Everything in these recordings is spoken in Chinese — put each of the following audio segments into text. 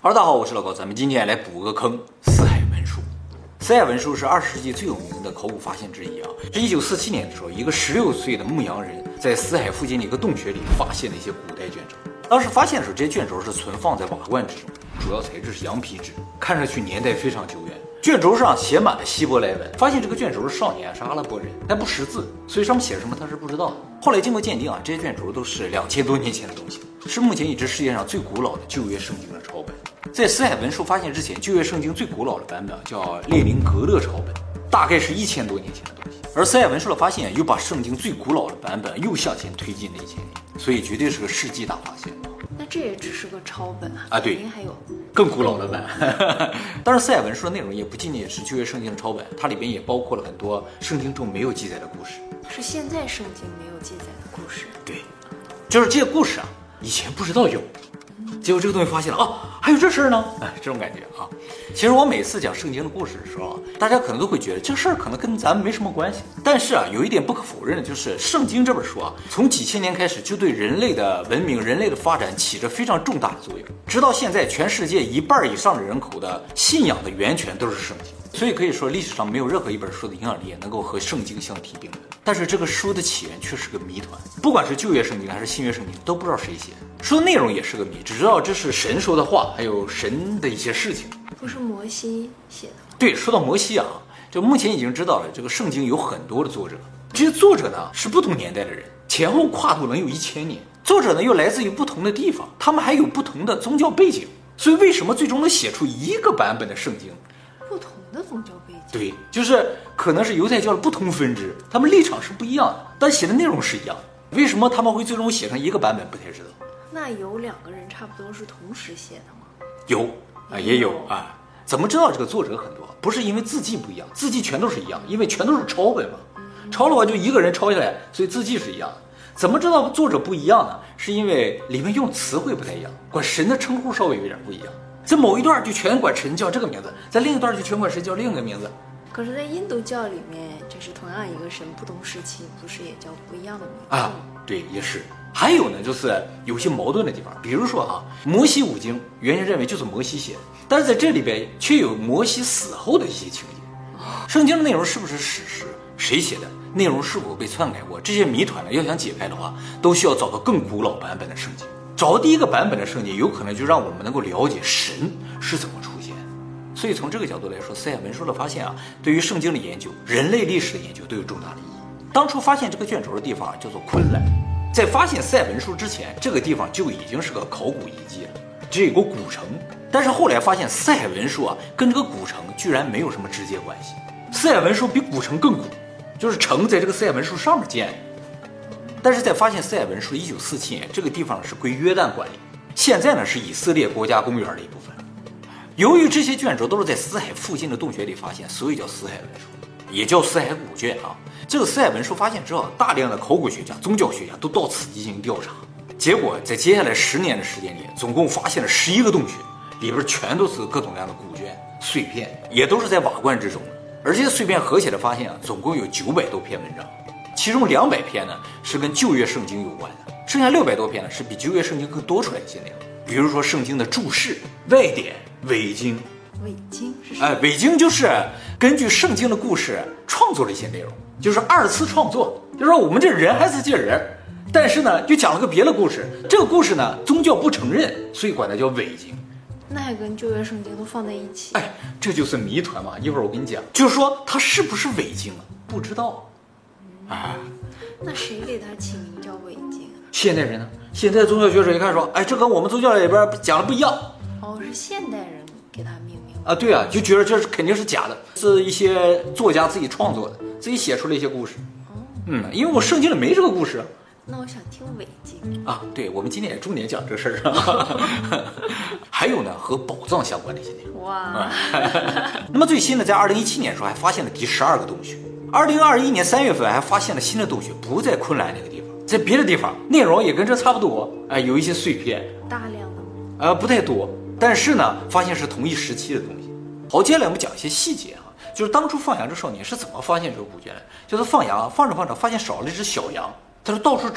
哈喽，大家好，我是老高，咱们今天来补个坑——死海文书。死海文书是20世纪最有名的考古发现之一啊。是1947年的时候，一个16岁的牧羊人在死海附近的一个洞穴里发现了一些古代卷轴。当时发现的时候，这些卷轴是存放在瓦罐之中，主要材质是羊皮纸，看上去年代非常久远。卷轴上写满了希伯来文，发现这个卷轴的少年是阿拉伯人，但不识字，所以上面写什么他是不知道的。后来经过鉴定啊，这些卷轴都是2000多年前的东西，是目前已知世界上最古老的旧约圣经的抄本。在死海文书发现之前，旧约圣经最古老的版本叫列宁格勒抄本，大概是1000多年前的东西。而死海文书的发现又把圣经最古老的版本又向前推进了1000年，所以绝对是个世纪大发现。 那这也只是个抄本啊，对， 还有更古老的版。当然，死海文书的内容也不仅仅是旧约圣经的抄本，它里边也包括了很多圣经中没有记载的故事， 是现在圣经没有记载的故事。 对，就是这些故事啊，以前不知道有，结果这个东西发现了啊，还有这事儿呢，这种感觉啊。其实我每次讲圣经的故事的时候啊，大家可能都会觉得这事儿可能跟咱们没什么关系。但是啊，有一点不可否认的就是，圣经这本书啊，从几千年开始就对人类的文明、人类的发展起着非常重大的作用。直到现在，全世界1半以上的人口的信仰的源泉都是圣经。所以可以说，历史上没有任何一本书的影响力能够和圣经相提并论。但是这个书的起源却是个谜团，不管是旧约圣经还是新约圣经，都不知道谁写的。书的内容也是个谜，只知道这是神说的话，还有神的一些事情。 不是摩西写的吗？ 对，说到摩西啊，就目前已经知道了，这个圣经有很多的作者，这些作者呢是不同年代的人，前后跨度能有1000年。作者呢又来自于不同的地方，他们还有不同的宗教背景，所以为什么最终能写出一个版本的圣经？ 不同的宗教背景， 对，就是可能是犹太教的不同分支，他们立场是不一样的，但写的内容是一样的。为什么他们会最终写成一个版本，不太知道。 那有2个人差不多是同时写的吗？ 有啊，也有啊。怎么知道这个作者很多？不是因为字迹不一样，字迹全都是一样，因为全都是抄本嘛。抄的话就一个人抄下来，所以字迹是一样的。怎么知道作者不一样呢？是因为里面用词汇不太一样，管神的称呼稍微有点不一样。在某一段就全管神叫这个名字，在另一段就全管神叫另一个名字。 可是，在印度教里面，就是同样一个神，不同时期不是也叫不一样的名字啊？对，也是。还有呢，就是有些矛盾的地方，比如说啊，摩西五经原先认为就是摩西写的，但是在这里边却有摩西死后的一些情节。圣经的内容是不是史实？谁写的？内容是否被篡改过？这些谜团呢，要想解开的话，都需要找到更古老版本的圣经。找到第一个版本的圣经，有可能就让我们能够了解神是怎么出现。所以从这个角度来说，死海文书的发现啊，对于圣经的研究、人类历史的研究都有重大的意义。当初发现这个卷轴的地方叫做昆兰，在发现死海文书之前，这个地方就已经是个考古遗迹了，这有个古城。但是后来发现死海文书啊，跟这个古城居然没有什么直接关系。死海文书比古城更古，就是城在这个死海文书上面建的。但是在发现死海文书1947年，这个地方是归约旦管理，现在呢是以色列国家公园的一部分。由于这些卷轴都是在死海附近的洞穴里发现，所以叫死海文书，也叫死海古卷啊。这个死海文书发现之后，大量的考古学家、宗教学家都到此进行调查。结果在接下来10年的时间里，总共发现了11个洞穴，里边全都是各种各样的古卷碎片，也都是在瓦罐之中的。而这些碎片合起来发现啊，总共有900多篇文章，其中200篇呢是跟旧约圣经有关的，剩下600多篇呢是比旧约圣经更多出来一些内容。比如说圣经的注释、外典、伪经。 伪经是什么？ 伪经就是根据圣经的故事创作了一些内容，就是2次创作。就是说我们这人还是这人，但是呢又讲了个别的故事，这个故事呢宗教不承认，所以管它叫伪经。 那还跟旧约圣经都放在一起？ 这就是谜团嘛。一会儿我跟你讲，就是说它是不是伪经啊？不知道。 那谁给它起名叫伪经啊？ 现代人呢？现在宗教学者一看说，这跟我们宗教里边讲的不一样。 是现代人给它命名啊？对啊，就觉得这肯定是假的，是一些作家自己创作的，自己写出了一些故事。因为我圣经里没这个故事。 那我想听伪经啊。对，我们今天也重点讲这事儿。还有呢，和宝藏相关的一些内容。 哇。 那么最新的，在2017年的时候还发现了第12个洞穴。2021年3月份还发现了新的洞穴，不在昆兰那个地方，在别的地方，内容也跟这差不多。有一些碎片， 大量的吗？ 不太多，但是呢，发现是同一时期的东西。好，接下来我们讲一些细节啊，就是当初放羊这少年是怎么发现这个古卷的。就是放羊，放着放着，发现少了一只小羊，他就到处找，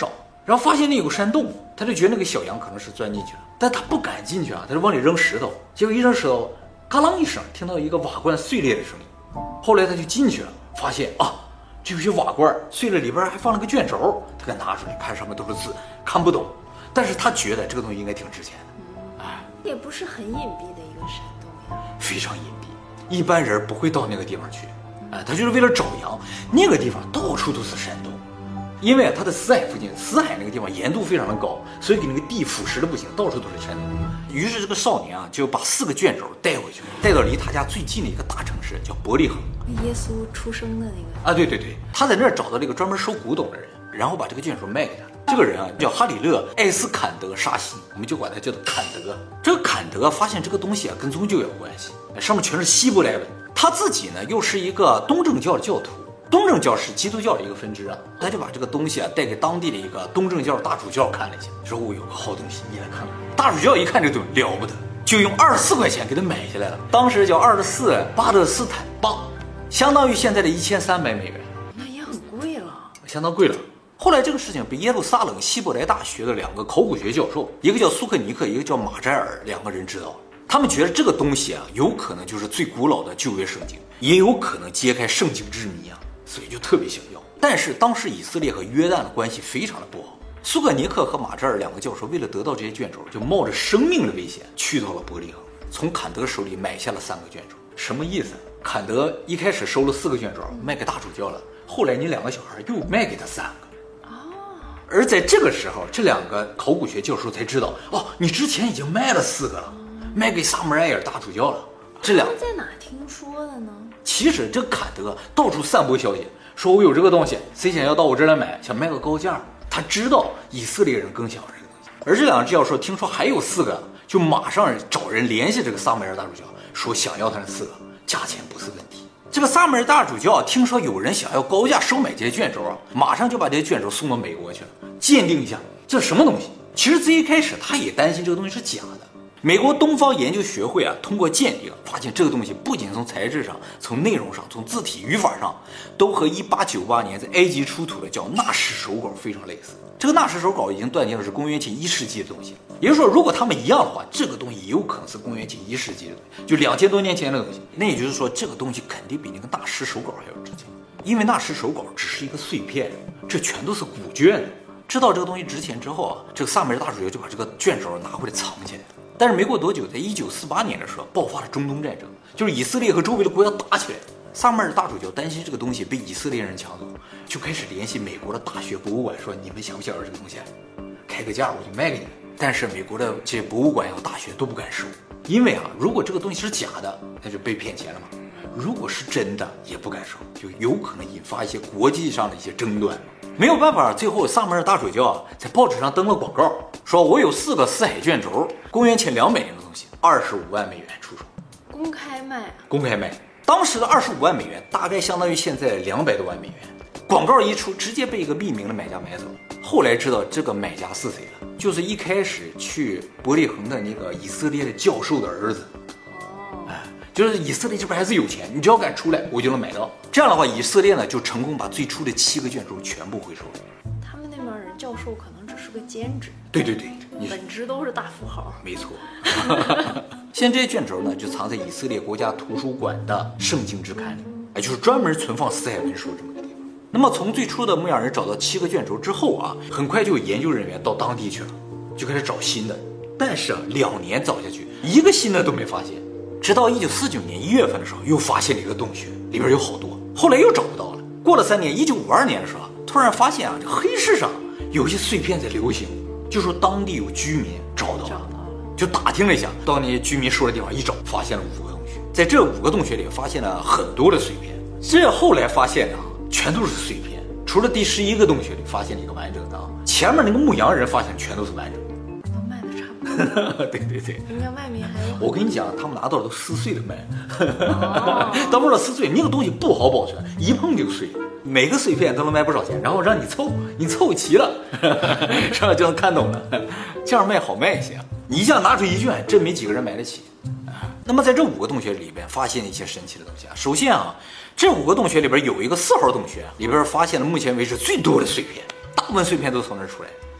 然后发现那有个山洞，他就觉得那个小羊可能是钻进去了，但他不敢进去啊，他就往里扔石头，结果一扔石头，嘎啷一声，听到一个瓦罐碎裂的声音。后来他就进去了，发现啊，这有些瓦罐碎了，里边还放了个卷轴，他给拿出来看，上面都是字，看不懂，但是他觉得这个东西应该挺值钱的。 也不是很隐蔽的一个山洞呀， 非常隐蔽，一般人不会到那个地方去。他就是为了找羊，那个地方到处都是山洞，因为他的死海附近，死海那个地方盐度非常的高，所以给那个地腐蚀的不行，到处都是山洞。于是这个少年啊，就把4个卷轴带回去，带到离他家最近的一个大城市，叫伯利恒。 耶稣出生的那个啊，对对对，他在那儿找到了一个专门收古董的人，然后把这个卷轴卖给他。这个人啊叫哈里勒·艾斯坎德·沙西，我们就管他叫做坎德。这个坎德发现这个东西啊跟宗教有关系，上面全是希伯来文。他自己呢又是一个东正教的教徒，东正教是基督教的一个分支啊，他就把这个东西啊带给当地的一个东正教大主教看了一下，说我有个好东西，你来看看。大主教一看这东西了不得，就用24块钱给他买下来了，当时叫24巴勒斯坦镑，相当于现在的1300美元， 那也很贵了， 相当贵了。后来这个事情被耶路撒冷希伯来大学的2个考古学教授，一个叫苏克尼克，一个叫马扎尔，2个人知道。他们觉得这个东西啊，有可能就是最古老的旧约圣经，也有可能揭开圣经之谜啊，所以就特别想要。但是当时以色列和约旦的关系非常的不好，苏克尼克和马扎尔2个教授为了得到这些卷轴，就冒着生命的危险去到了伯利恒，从坎德手里买下了3个卷轴。什么意思？坎德一开始收了4个卷轴卖给大主教了，后来你2个小孩又卖给他3个。而在这个时候，这2个考古学教授才知道，哦，你之前已经卖了4个了，卖给撒母耳大主教了。这2个在哪听说的呢？ 其实这坎德到处散播消息，说我有这个东西，谁想要到我这儿来买，想卖个高价。他知道以色列人更想要这个东西，而这2个教授听说还有4个，就马上找人联系这个撒母耳大主教，说想要他那4个，价钱不是问题。这个撒母耳大主教听说有人想要高价收买这些卷轴啊，马上就把这些卷轴送到美国去了，鉴定一下这是什么东西。其实最一开始他也担心这个东西是假的。美国东方研究学会啊，通过鉴定发现这个东西不仅从材质上、从内容上、从字体语法上，都和1898年在埃及出土的叫纳什手稿非常类似。这个纳什手稿已经断定了是公元前1世纪的东西，也就是说，如果他们一样的话，这个东西也有可能是公元前1世纪的东西，就2000多年前的东西。那也就是说，这个东西肯定比那个纳什手稿还要值钱，因为纳什手稿只是一个碎片，这全都是古卷。知道这个东西值钱之后啊，这个萨米尔大主教就把这个卷轴拿回来藏起来。但是没过多久，在1948年的时候爆发了中东战争，就是以色列和周围的国家打起来。萨米尔大主教担心这个东西被以色列人抢走，就开始联系美国的大学博物馆，说你们想不想要这个东西，开个价我就卖给你们。但是美国的这些博物馆和大学都不敢收，因为啊，如果这个东西是假的，那就被骗钱了嘛；如果是真的，也不敢收，就有可能引发一些国际上的一些争端。没有办法，最后萨米尔大主教啊，在报纸上登了广告，说我有4个死海卷轴，公元前200年的东西，25万美元出售， 公开卖啊！ 公开卖。当时的25万美元大概相当于现在200多万美元。广告一出，直接被一个匿名的买家买走了。后来知道这个买家是谁了，就是一开始去伯利恒的那个以色列的教授的儿子。就是以色列这边还是有钱，你只要敢出来，我就能买到。这样的话，以色列呢就成功把最初的7个卷轴全部回收了。 他们那边人教授可能只是个兼职， 对对对， 本质都是大富豪。 没错。现在这些卷轴呢，就藏在以色列国家图书馆的圣经之刊里，也就是专门存放死海文书这么个地方。那么从最初的牧羊人找到7个卷轴之后啊，很快就有研究人员到当地去了，就开始找新的。但是2年找下去，一个新的都没发现。直到1949年1月份的时候，又发现了一个洞穴，里边有好多，后来又找不到了。过了3年，1952年的时候，突然发现啊，这黑市上有一些碎片在流行，就说当地有居民找到了，就打听了一下，到那些居民说的地方一找，发现了5个洞穴，在这5个洞穴里发现了很多的碎片。这后来发现啊，全都是碎片，除了第11个洞穴里发现了一个完整的啊，前面那个牧羊人发现全都是完整的。对对对， 人家外面还有。 我跟你讲，他们拿到都撕碎的卖，当不了撕碎，那个东西不好保存，一碰就碎，每个碎片都能卖不少钱，然后让你凑，你凑齐了，这样就能看懂了，这样卖好卖一些。你一下拿出1卷，真没几个人买得起。那么在这5个洞穴里边发现了一些神奇的东西啊。首先啊，这5个洞穴里边有一个4号洞穴，里边发现了目前为止最多的碎片，大部分碎片都从那儿出来。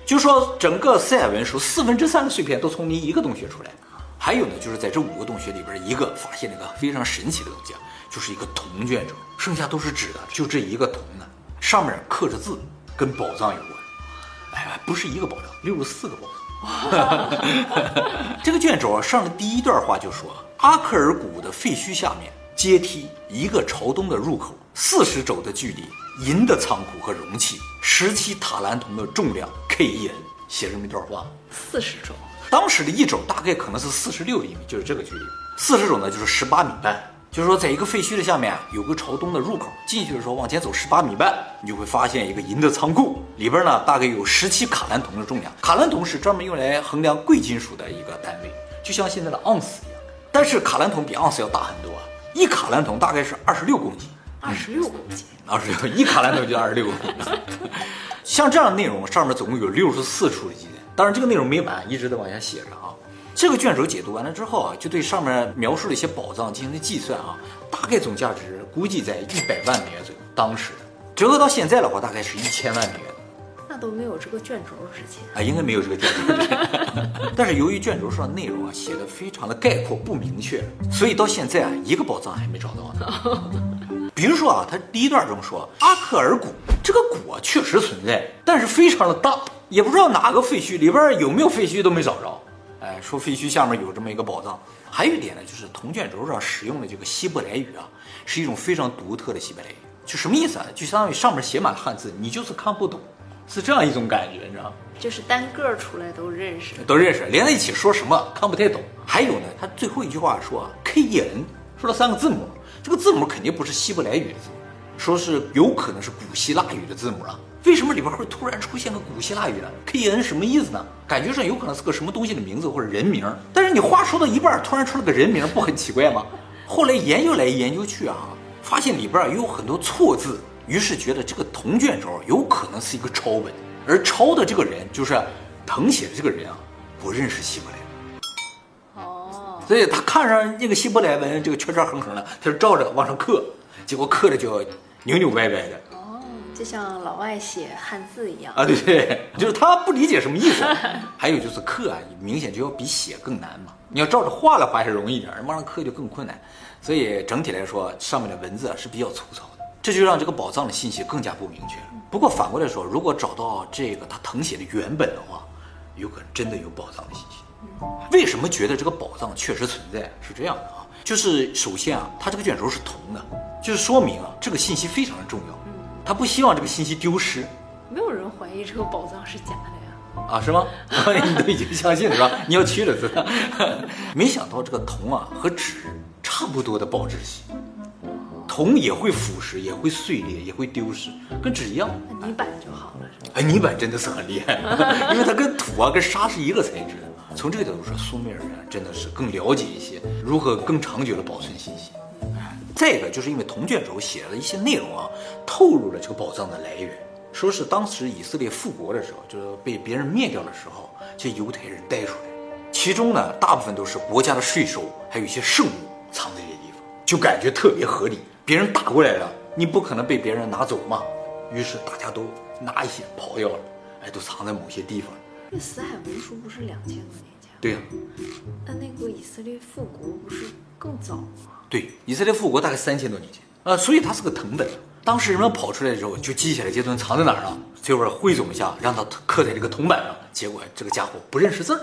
就是说整个死海文书3/4的碎片都从你一个洞穴出来。还有呢，就是在这5个洞穴里边一个发现了一个非常神奇的东西，就是一个铜卷轴，剩下都是纸的，就这一个铜的，上面刻着字，跟宝藏有关。哎，不是一个宝藏，64个宝藏。这个卷轴上的第一段话就说，阿克尔谷的废墟下面阶梯一个朝东的入口，40肘的距离，银的仓库和容器，17塔兰铜的重量 KEN， 写这么一段话。 40肘， 当时的1肘大概可能是46厘米，就是这个距离。40肘呢就是18米半，就是说在一个废墟的下面有个朝东的入口，进去的时候往前走18米半，你就会发现一个银的仓库，里边呢大概有17卡兰铜的重量。卡兰铜是专门用来衡量贵金属的一个单位，就像现在的盎司一样，但是卡兰铜比盎司要大很多，1卡兰铜大概是26公斤。 26公斤 ，1卡兰铜就26公斤。像这样的内容，上面总共有64处的记载，当然这个内容没完，一直在往下写着啊。这个卷轴解读完了之后啊，就对上面描述的一些宝藏进行了计算啊，大概总价值估计在100万美元左右，当时的折合到现在的话，大概是1000万美元。 那都没有这个卷轴值钱啊，应该没有这个卷轴值钱。但是由于卷轴上的内容啊写的非常的概括不明确，所以到现在啊一个宝藏还没找到呢。比如说啊，他第一段中说阿克尔谷这个谷啊确实存在，但是非常的大，也不知道哪个废墟里边有没有废墟都没找着。哎，说废墟下面有这么一个宝藏。还有一点呢，就是铜卷轴上使用的这个希伯来语啊，是一种非常独特的希伯来语。就什么意思啊？就相当于上面写满了汉字，你就是看不懂，是这样一种感觉，你知道吗？ 就是单个出来都认识， 连在一起说什么看不太懂。还有呢，他最后一句话说啊 ，KEN 说了3个字母，这个字母肯定不是希伯来语的字母，说是有可能是古希腊语的字母了。为什么里边会突然出现个古希腊语呢 ？KEN 什么意思呢？感觉上有可能是个什么东西的名字或者人名，但是你话说到一半，突然出了个人名，不很奇怪吗？后来研究来研究去啊，发现里边有很多错字，于是觉得这个铜卷轴有可能是一个抄本，而抄的这个人就是誊写的这个人啊，不认识希伯来文。哦，所以他看上那个希伯来文这个圈圈横横的，他就照着往上刻，结果刻的就扭扭歪歪的。 就像老外写汉字一样啊，对，就是他不理解什么意思。还有就是刻啊，明显就要比写更难嘛。你要照着画来画还容易一点，往上刻就更困难。所以整体来说，上面的文字啊是比较粗糙的，这就让这个宝藏的信息更加不明确了。不过反过来说，如果找到这个他誊写的原本的话，有可能真的有宝藏的信息。为什么觉得这个宝藏确实存在？是这样的啊，就是首先啊，它这个卷轴是铜的，就是说明啊这个信息非常的重要。他不希望这个信息丢失。 没有人怀疑这个宝藏是假的呀。 啊，是吗？你都已经相信了是吧？你要去了是吧？没想到这个铜啊和纸差不多的保质期，铜也会腐蚀，也会碎裂，也会丢失，跟纸一样。 泥板就好了是吧？ 哎，泥板真的是很厉害，因为它跟土啊跟沙是一个材质的。从这个角度说，苏美尔人真的是更了解一些如何更长久的保存信息。再一个就是因为铜卷轴写了一些内容啊，透露了这个宝藏的来源，说是当时以色列复国的时候，就是被别人灭掉的时候，这犹太人带出来，其中呢大部分都是国家的税收，还有一些圣物藏在这些地方，就感觉特别合理。别人打过来了，你不可能被别人拿走嘛，于是大家都拿一些跑掉了，哎，都藏在某些地方。 这死海文书不是2000多年前？ 对呀、 那个以色列复国不是更早吗？ 对，以色列复国大概3000多年前，所以它是个藤本。当时人们跑出来的时候，就记下来这东西藏在哪儿了，最后汇总一下，让它刻在这个铜板上。结果这个家伙不认识字儿，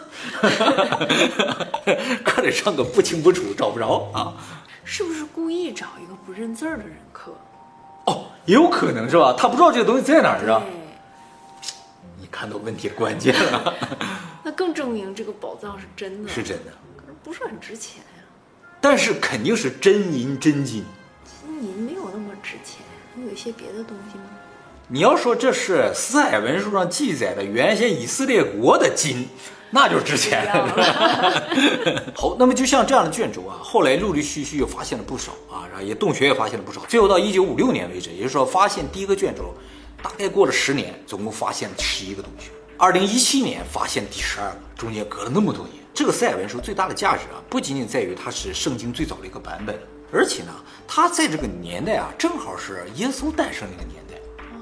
刻得上个不清不楚，找不着啊。 是不是故意找一个不认字儿的人刻？ 哦，也有可能是吧？他不知道这个东西在哪儿啊。 对， 你看到问题的关键了。 那更证明这个宝藏是真的。 是真的， 可是不是很值钱呀。 但是肯定是真银真金。 金银没有那么值钱，有一些别的东西吗？ 你要说这是死海文书上记载的原先以色列国的金，那就值钱了。好，那么就像这样的卷轴啊，后来陆陆续续又发现了不少啊，然后也洞穴也发现了不少。最后到1956年为止，也就是说发现第一个卷轴，大概过了10年，总共发现了11个洞穴。2017年发现第12个，中间隔了那么多年。这个死海文书最大的价值啊，不仅仅在于它是圣经最早的一个版本，而且呢，它在这个年代啊，正好是耶稣诞生那个年代。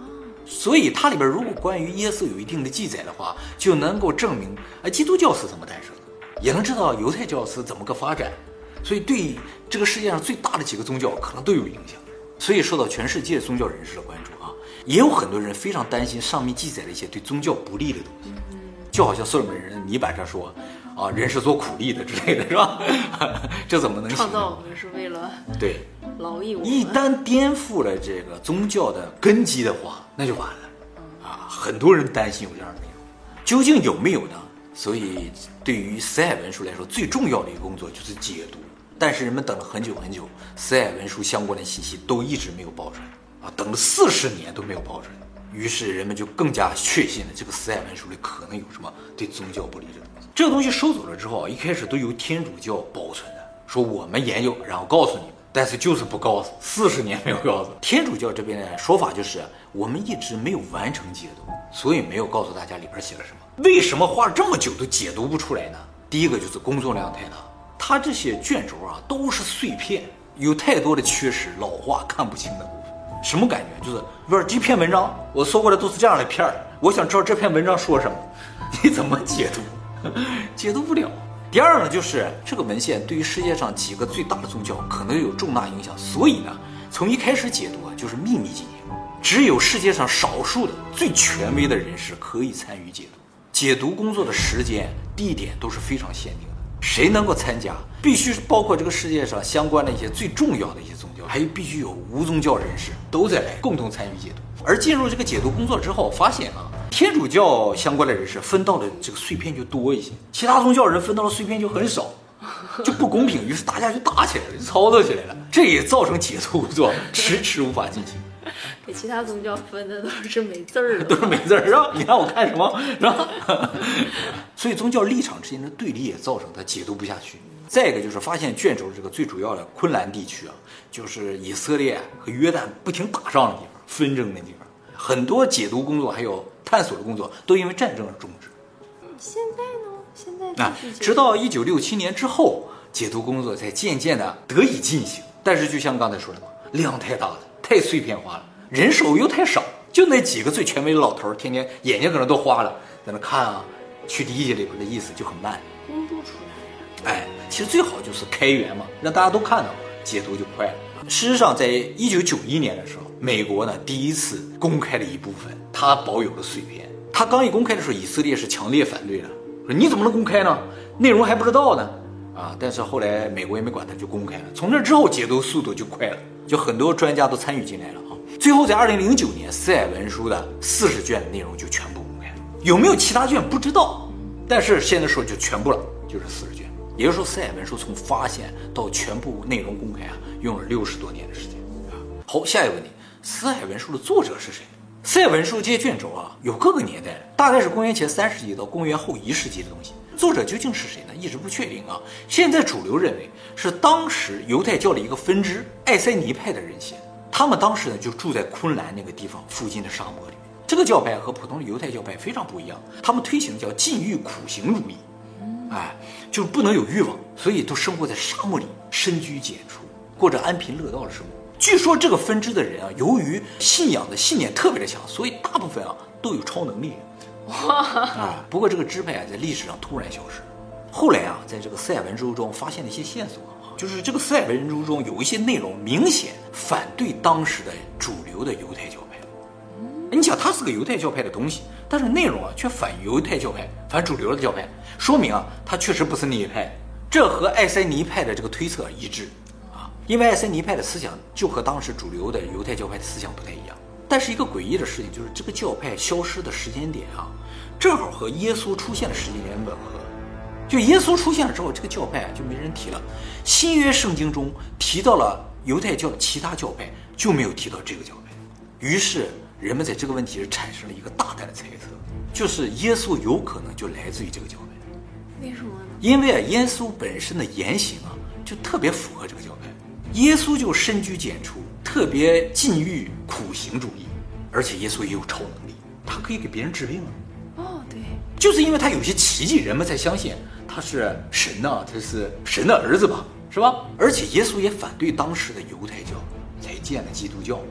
所以它里边如果关于耶稣有一定的记载的话，就能够证明基督教是怎么诞生的，也能知道犹太教是怎么个发展。所以对这个世界上最大的几个宗教可能都有影响，所以受到全世界宗教人士的关注啊。也有很多人非常担心上面记载了一些对宗教不利的东西，就好像所罗门人泥板上说人是做苦力的之类的，是吧？这怎么能行？ 创造我们是为了对劳役我们。 一旦颠覆了这个宗教的根基的话，那就完了很多人担心有这样的内容，究竟有没有呢？所以对于死海文书来说，最重要的一个工作就是解读。但是人们等了很久很久，死海文书相关的信息都一直没有爆出来等了40年都没有爆出来。于是人们就更加确信了这个死海文书里可能有什么对宗教不利的东西。这个东西收走了之后一开始都由天主教保存的，说我们研究然后告诉你们，但是就是不告诉，40年没有告诉。天主教这边的说法就是我们一直没有完成解读，所以没有告诉大家里边写了什么。为什么花了这么久都解读不出来呢？第一个就是工作量太大，它这些卷轴都是碎片，有太多的缺失、老化、看不清的部分。什么感觉？就是不是这篇文章我搜过来都是这样的片儿，我想知道这篇文章说什么，你怎么解读？解读不了。第二呢，就是这个文献对于世界上几个最大的宗教可能有重大影响，所以呢，从一开始解读就是秘密进行，只有世界上少数的最权威的人士可以参与解读。解读工作的时间、地点都是非常限定的，谁能够参加，必须是包括这个世界上相关的一些最重要的一些宗教，还有必须有无宗教人士都在来共同参与解读。而进入这个解读工作之后，发现天主教相关的人士分到的这个碎片就多一些，其他宗教人分到的碎片就很少，就不公平。于是大家就打起来了，就操作起来了，这也造成解读工作迟迟无法进行。 给其他宗教分的都是没字儿的， 都是没字儿，是吧？你让我看什么，是吧？所以宗教立场之间的对立也造成他解读不下去。再一个就是发现卷轴这个最主要的昆兰地区就是以色列和约旦不停打仗的地方，纷争的地方，很多解读工作还有探索的工作都因为战争而终止。 现在呢？现在直到1967年之后，解读工作才渐渐的得以进行。但是就像刚才说的嘛，量太大了，太碎片化了，人手又太少，就那几个最权威的老头，天天眼睛可能都花了，在那看去理解里边的意思就很慢， 公布出来呀。 其实最好就是开源嘛，让大家都看到，解读就快了。事实上，在1991年的时候，美国呢第一次公开了一部分他保有的碎片。他刚一公开的时候，以色列是强烈反对的，说你怎么能公开呢？内容还不知道呢。但是后来美国也没管他，就公开了。从那之后，解读速度就快了，就很多专家都参与进来了最后在2009年，死海文书的40卷的内容就全部公开了，有没有其他卷不知道，但是现在说就全部了，就是40卷。也就是说，死海文书从发现到全部内容公开用了60多年的时间好，下一个问题，死海文书的作者是谁？死海文书这些卷轴有各个年代，大概是公元前3世纪到公元后1世纪的东西。作者究竟是谁呢？一直不确定现在主流认为是当时犹太教的一个分支爱塞尼派的人写的。他们当时呢就住在昆兰那个地方附近的沙漠里面。这个教派和普通的犹太教派非常不一样，他们推行的叫禁欲苦行主义，就是不能有欲望，所以都生活在沙漠里，深居简出，过着安贫乐道的生活。据说这个分支的人由于信仰的信念特别的强，所以大部分都有超能力。不过这个支派在历史上突然消失。后来在这个死海文书中发现了一些线索，就是这个死海文书中有一些内容明显反对当时的主流的犹太教派。你想，它是个犹太教派的东西，但是内容却反犹太教派，反主流的教派，说明它确实不是那一派。这和爱塞尼派的这个推测一致因为爱塞尼派的思想就和当时主流的犹太教派的思想不太一样。但是一个诡异的事情就是这个教派消失的时间点正好和耶稣出现的时间点吻合。就耶稣出现了之后，这个教派就没人提了。新约圣经中提到了犹太教的其他教派，就没有提到这个教派。于是人们在这个问题上产生了一个大胆的猜测，就是耶稣有可能就来自于这个教派。 为什么呢？ 因为耶稣本身的言行就特别符合这个教派。耶稣就深居简出，特别禁欲苦行主义，而且耶稣也有超能力，他可以给别人治病对， 就是因为他有些奇迹，人们才相信他是神他是神的儿子吧，是吧？而且耶稣也反对当时的犹太教，才建了基督教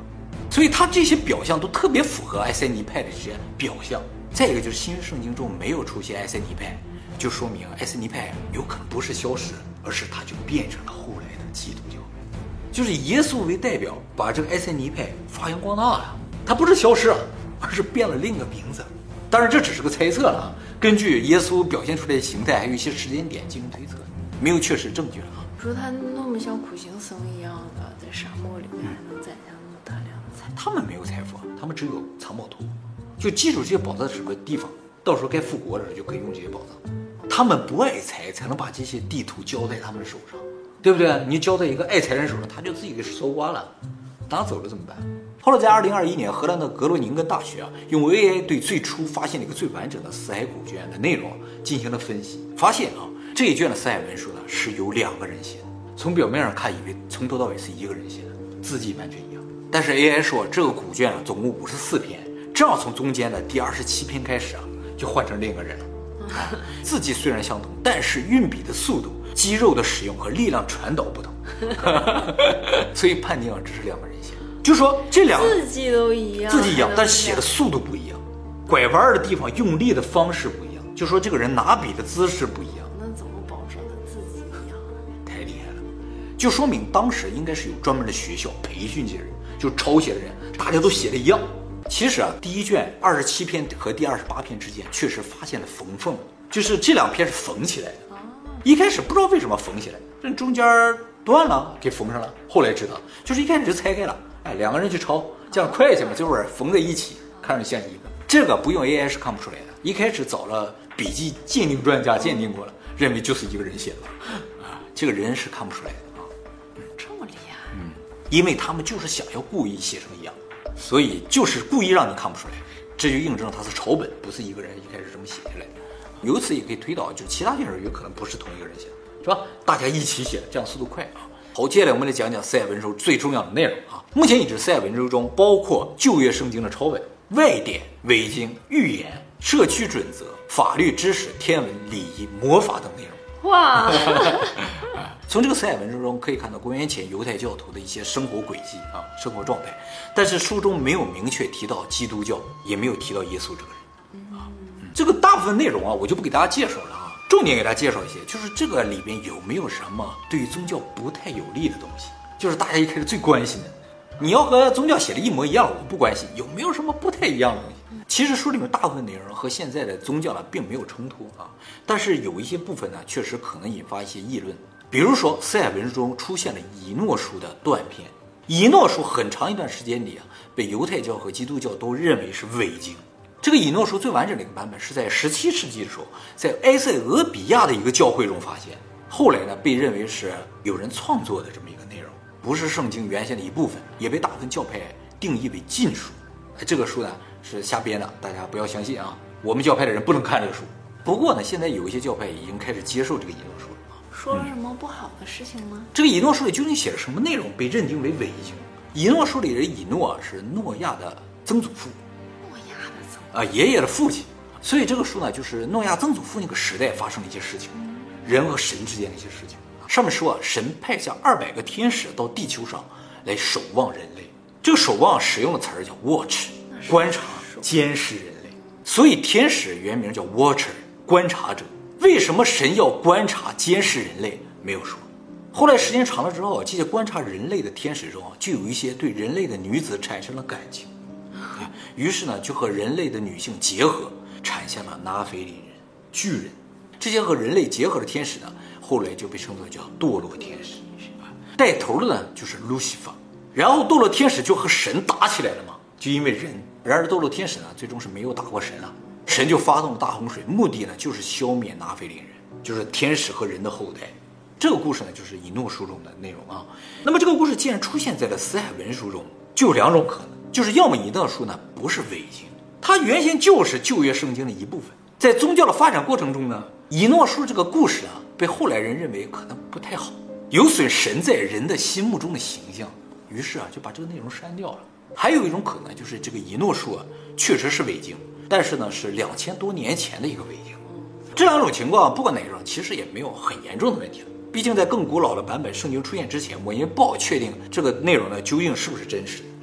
所以它这些表象都特别符合爱塞尼派的这些表象。再一个就是新约圣经中没有出现爱塞尼派，就说明爱塞尼派有可能不是消失，而是它就变成了后来的基督教，就是以耶稣为代表，把这个爱塞尼派发扬光大了。它不是消失了，而是变了另一个名字。当然这只是个猜测了啊，根据耶稣表现出来的形态还有一些时间点进行推测，没有确实证据了啊。 说他那么像苦行僧一样的，在沙漠里面还能攒下那么大量的财富。 他们没有财富，他们只有藏宝图，就记住这些宝藏是个地方，到时候该复国的时候就可以用这些宝藏。他们不爱财，才能把这些地图交在他们的手上，对不对？你交在一个爱财人手上，他就自己给搜刮了，拿走了怎么办？后来在2021年，荷兰的格罗宁根大学用 AI 对最初发现的一个最完整的死海古卷的内容进行了分析，发现这一卷的死海文书是由2个人写的。从表面上看，以为从头到尾是一个人写的，字迹完全一样。但是 AI 说这个古卷总共54篇，正好从中间的第27篇开始就换成另一个人了。字迹虽然相同，但是运笔的速度、肌肉的使用和力量传导不同，所以判定这是2个人写的。就说这2个字迹都一样， 字迹一样，但写的速度不一样，拐弯的地方用力的方式不一样，就说这个人拿笔的姿势不一样。 那怎么保证他字迹一样？ 太厉害了，就说明当时应该是有专门的学校培训这些人，就抄写的人大家都写的一样。其实第一卷27篇和第28篇之间确实发现了缝缝，就是这2篇是缝起来的。一开始不知道为什么缝起来，这中间断了给缝上了，后来知道就是一开始就拆开了，2个人去抄，这样快些嘛，这会儿缝在一起，看着像一个。这个不用 AI 是看不出来的，一开始找了笔迹鉴定专家鉴定过了，认为就是一个人写的这个人是看不出来的这么厉害。 因为他们就是想要故意写成一样，所以就是故意让你看不出来，这就印证他是抄本，不是一个人一开始这么写下来的。由此也可以推导，就其他卷有可能不是同一个人写的，是吧？大家一起写，这样速度快好，接下来我们来讲讲死海文书最重要的内容目前已知死海文书中包括旧约圣经的抄本、外典、伪经、预言、社区准则、法律知识、天文、礼仪、魔法等内容。 哇！ 从这个死海文书中可以看到公元前犹太教徒的一些生活轨迹生活状态，但是书中没有明确提到基督教，也没有提到耶稣这个人这个大部分内容我就不给大家介绍了重点给大家介绍一些，就是这个里边有没有什么对于宗教不太有利的东西，就是大家一开始最关心的。你要和宗教写的一模一样，我不关心，有没有什么不太一样的东西？其实书里面大部分内容和现在的宗教并没有冲突但是有一些部分确实可能引发一些议论。比如说死海文书中出现了以诺书的断片，以诺书很长一段时间里被犹太教和基督教都认为是伪经。这个以诺书最完整的一个版本是在17世纪的时候，在埃塞俄比亚的一个教会中发现，后来被认为是有人创作的这么一个内容，不是圣经原先的一部分，也被大部分教派定义为禁书。这个书是瞎编的，大家不要相信我们教派的人不能看这个书。不过现在有一些教派已经开始接受这个以诺书了说了什么不好的事情吗？ 这个以诺书里究竟写了什么内容被认定为伪经？以诺书里的以诺是诺亚的曾祖父，爷爷的父亲，所以这个书就是诺亚曾祖父那个时代发生的一些事情，人和神之间的一些事情。上面说神派下200个天使到地球上来守望人类，这个守望使用的词儿叫 watch， 观察、监视人类，所以天使原名叫 watcher， 观察者。为什么神要观察、监视人类？没有说。后来时间长了之后，这些观察人类的天使中就有一些对人类的女子产生了感情。于是就和人类的女性结合，产下了拿腓林人、巨人。这些和人类结合的天使后来就被称作叫堕落天使。带头的就是路西法。然后堕落天使就和神打起来了嘛，就因为人。然而堕落天使最终是没有打过神神就发动了大洪水，目的就是消灭拿腓林人，就是天使和人的后代。这个故事就是以诺书中的内容那么这个故事既然出现在了死海文书中，就有2种可能，就是要么以诺书不是伪经，它原先就是旧约圣经的一部分。在宗教的发展过程中以诺书这个故事被后来人认为可能不太好，有损神在人的心目中的形象，于是就把这个内容删掉了。还有一种可能就是这个以诺书确实是伪经，但是是2000多年前的一个伪经。这2种情况不管哪种其实也没有很严重的问题了，毕竟在更古老的版本圣经出现之前，我们也不好确定这个内容究竟是不是真实的，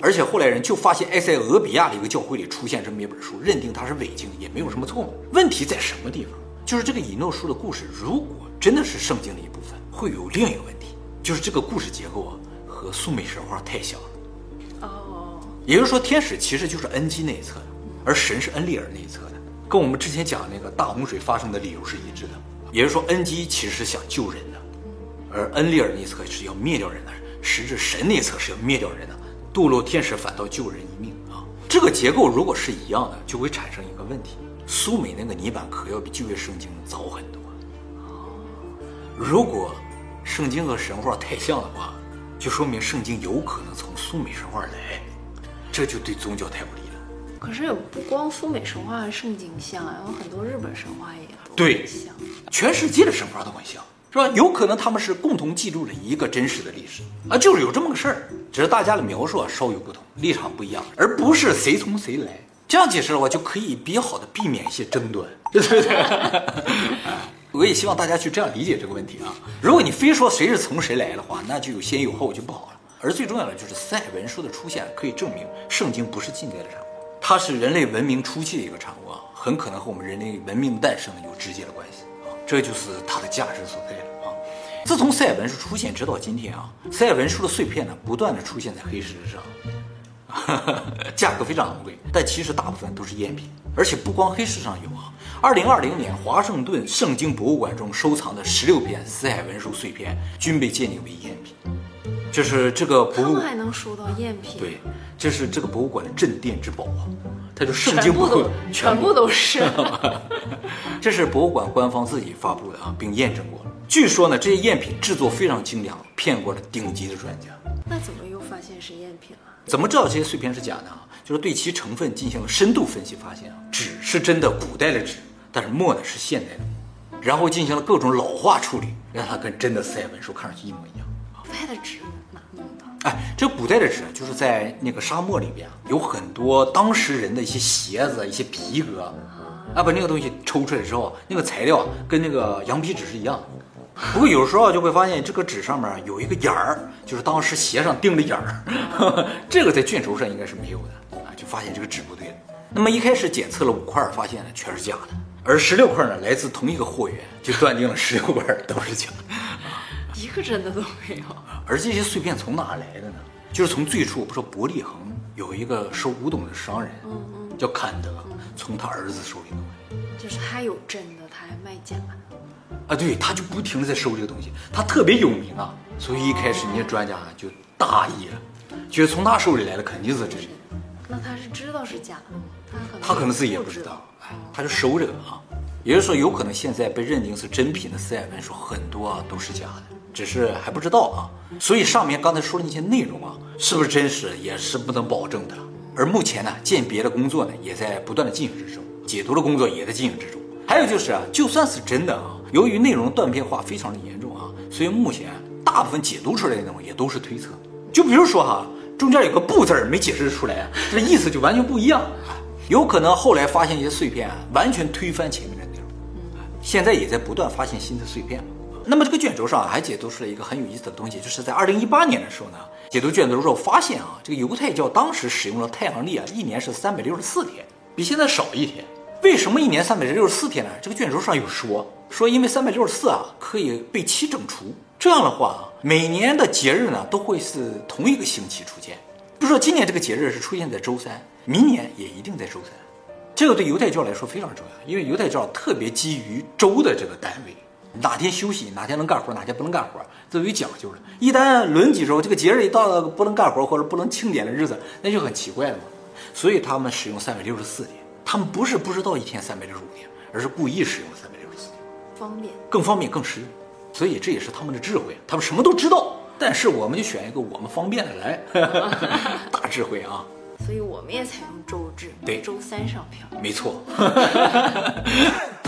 而且后来人就发现埃塞俄比亚的一个教会里出现这么一本书，认定它是伪经，也没有什么错误。问题在什么地方？就是这个以诺书的故事，如果真的是圣经的一部分，会有另一个问题，就是这个故事结构啊和苏美神话太像了。也就是说，天使其实就是恩基那一侧的，而神是恩利尔那一侧的，跟我们之前讲那个大洪水发生的理由是一致的。也就是说，恩基其实是想救人的，而恩利尔那一侧是要灭掉人的，实质神那一侧是要灭掉人的，堕落天使反倒救人一命啊。这个结构如果是一样的，就会产生一个问题：苏美那个泥板可要比旧约圣经早很多。如果圣经和神话太像的话，就说明圣经有可能从苏美神话来，这就对宗教太不利了。 可是也不光苏美神话和圣经像啊，有很多日本神话也都对很像， 全世界的神话都很像，是吧？有可能他们是共同记录了一个真实的历史啊，就是有这么个事儿，只是大家的描述啊稍有不同，立场不一样，而不是谁从谁来。这样解释的话，就可以比较好的避免一些争端，对不对？我也希望大家去这样理解这个问题啊。如果你非说谁是从谁来的话，那就有先有后，就不好了。而最重要的就是死海文书的出现，可以证明圣经不是近代的产物，它是人类文明初期的一个产物啊，很可能和我们人类文明诞生有直接的关系啊，这就是它的价值所在了啊。自从死海文书出现直到今天啊，死海文书的碎片呢不断的出现在黑市上。价格非常昂贵，但其实大部分都是赝品，而且不光黑市上有啊。2020年华盛顿圣经博物馆中收藏的16片死海文书碎片均被鉴定为赝品，这是这个博物他们还能收到赝品？ 对，这是这个博物馆的镇店之宝啊，它就圣经博物全部都是。 这是博物馆官方自己发布的啊，并验证过了。据说呢，这些赝品制作非常精良，骗过了顶级的专家。 那怎么又发现是赝品了？ 怎么知道这些碎片是假的啊？就是对其成分进行了深度分析，发现啊，纸是真的古代的纸，但是墨呢是现代的墨，然后进行了各种老化处理，让它跟真的死海文书看上去一模一样。 古代的纸哪弄的？ 哎，这古代的纸就是在那个沙漠里边有很多当时人的一些鞋子、一些皮革，啊，把那个东西抽出来之后，那个材料跟那个羊皮纸是一样的。不过有时候就会发现这个纸上面有一个眼儿，就是当时鞋上钉的眼儿，这个在卷轴上应该是没有的啊，就发现这个纸不对了。那么一开始检测了5块，发现呢全是假的，而16块呢来自同一个货源，就断定了16块都是假的， 一个真的都没有。 而这些碎片从哪来的呢？就是从最初不是伯利恒有一个收古董的商人，叫坎德，从他儿子手里弄来。 就是他有真的，他还卖假的。 啊，对，他就不停的在收这个东西，他特别有名啊，所以一开始那些专家就大意了，觉得从他手里来的肯定是真的。 那他是知道是假的吗？ 他可能自己也不知道，哎，他就收这个啊。也就是说，有可能现在被认定是真品的死海文书很多啊都是假的，只是还不知道啊。所以上面刚才说的那些内容啊，是不是真实也是不能保证的。而目前呢，鉴别的工作呢也在不断的进行之中，解读的工作也在进行之中。还有就是啊，就算是真的啊。由于内容断片化非常的严重啊，所以目前大部分解读出来的内容也都是推测。就比如说哈，中间有个不字没解释出来，这意思就完全不一样。有可能后来发现一些碎片啊，完全推翻前面的内容。现在也在不断发现新的碎片。那么这个卷轴上还解读出来一个很有意思的东西，就是在2018年的时候呢，解读卷轴的时候发现啊，这个犹太教当时使用的太阳历啊，一年是364天，比现在少1天。为什么一年364天呢？这个卷轴上有说因为364啊可以被7整除，这样的话每年的节日呢都会是同一个星期出现。比如说今年这个节日是出现在周3，明年也一定在周3。这个对犹太教来说非常重要，因为犹太教特别基于周的这个单位，哪天休息，哪天能干活，哪天不能干活，这都有讲究的。一旦轮几周，这个节日一到了不能干活或者不能庆典的日子，那就很奇怪了嘛。所以他们使用364天。他们不是不知道一天365天，而是故意使用364天， 方便， 更方便更实用。所以这也是他们的智慧，他们什么都知道，但是我们就选一个我们方便的来，大智慧啊！ 所以我们也采用周制， 对， 周3上票， 没错。